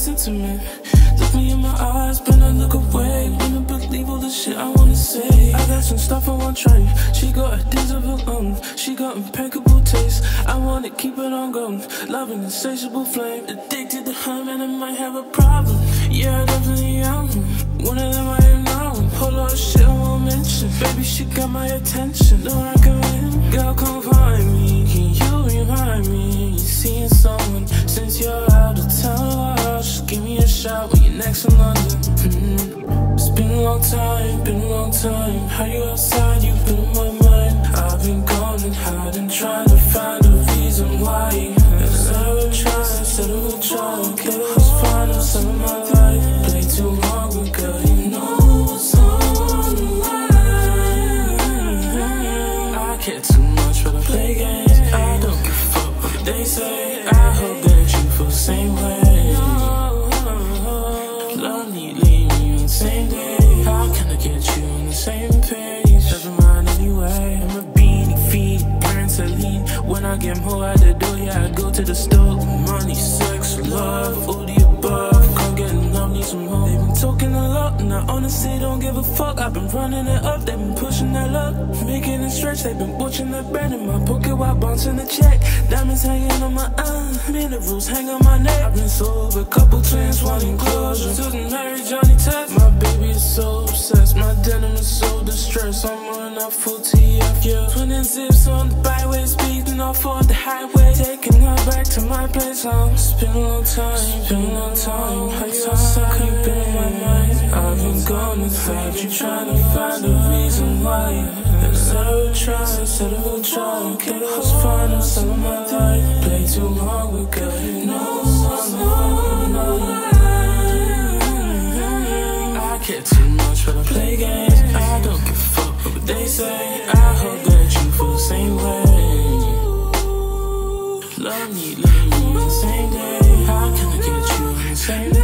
sentiment. Look me in my eyes, but I look away. Wouldn't believe all the shit I wanna say. I got some stuff I want to try. She got ideas of her own. She got impeccable taste. I wanna keep it on going. Love an insatiable flame. Addicted to her, and I might have a problem. Yeah, I definitely am. One of them I am now. Whole lot of shit I won't mention. Baby, she got my attention. Don't recommend. Girl, come find me. Can you remind me? You seeing someone since you're out of town? Just give me a shot when you're next in London. It's been a long time, been a long time. How you outside, you've been in my mind. I've been gone and hiding, trying to find a reason why. And said I would try, said I would try. Get us final, some of my life. Play too long, but girl, you know what's on the line. I care too much but I play games. I don't give a fuck what they say. I hope that you feel the same way. Love me, leave me on the same day. How can I get you on the same page? Never mind anyway. I'm a beanie feet, wearing Celine. When I get more out the door, yeah, I go to the store. Money, sex, love, all the above. Can't get enough, need some more. They've been talking a lot, and I honestly don't give a fuck. I've been running it up, they've been pushing that luck, making it stretch. They've been watching that bread in my pocket while bouncing the check. Diamonds hanging on my minerals hang on my neck. I've been sober, couple twins wanting closure. Took Mary, Johnny Test. My baby is so obsessed, my denim is so distressed. I'm running up full TF, yeah. Twinning zips on the byway, speeding off on the highway, taking her back to my place. It's been a long time, it's been a long time. How you outside, you've been in my mind. I've been gone without you, trying to find a reason why. And said I would try, said I would try. Get us final, some of my life. Play too long, but girl, you know I'm on the line. I care too much but I play games. I don't give a fuck what they say. I hope that you feel the same way. Love me, leave me on the same day. How can I get you on the same day?